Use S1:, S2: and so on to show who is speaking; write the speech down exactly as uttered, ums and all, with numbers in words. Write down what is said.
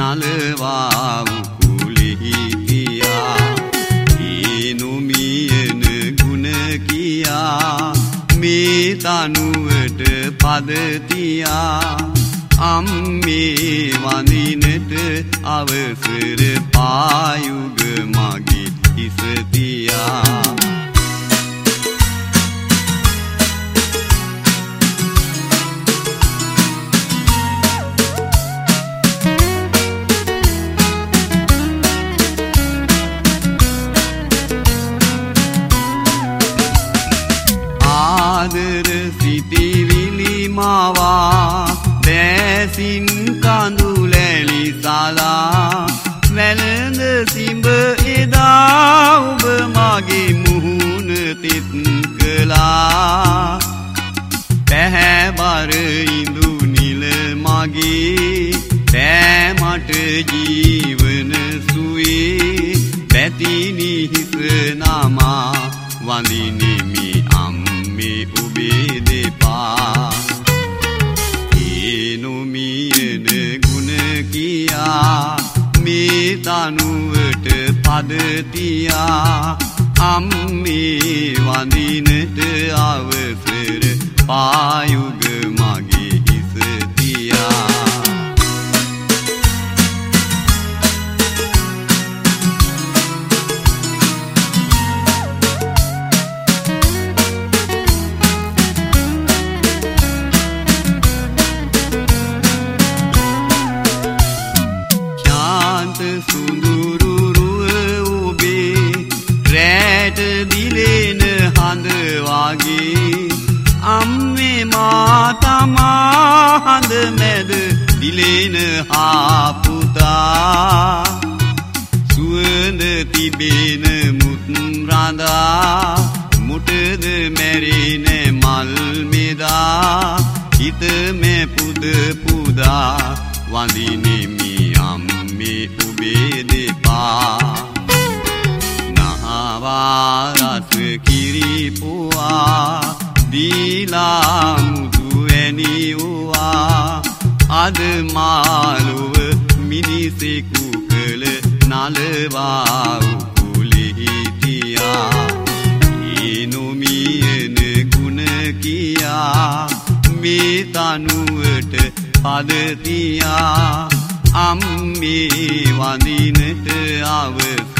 S1: නලවා උකුලෙහිතියා ඒනුමියන ගුණ කියා මේ තනුවට පදතියා අම්මේ වඳිනට අවසර පායුග මගේ හිසතියා ආදර සිටිවිලි මාවා දැසින් කඳුලැලි සලා වැළඳ සිඹ එදා ඔබ මගේ මුහුණ තෙත් කළා පැහැබර ඉඳු නිල මගේ තෑමට ජීවන සුවේ පැතිනි හිස නාමා වඳිනෙමි අම්මේ ඔබේ දෙපා ඒනුමියන ගුණ කියා මේ තනුවට පදතියා අම්මේ වඳිනට අවසර පායුග මගේ හිසතියා සුඳුරු රුව ඔබේ රැට දිලෙන හඳ වාගේ අම්මේ මා තමා හඳ මැද දිලෙන හා පුතා සුවඳ තිබෙන මුත් රඳා මුටද මැරෙන මල් මෙදා හිත මේ පුද පුදා වඳිනෙමි අම්මේ ඔබේ දෙපා නහවා රස කිරි පුවා දීලා මුතු ඇනියුවා අද මාළුව මිනිසෙකු කළ නලවා උකුලෙහිතියා ඒනුමියන ගුණ කියා මේ තනුවට පදතියා අම්මේ වඳිනට අවසර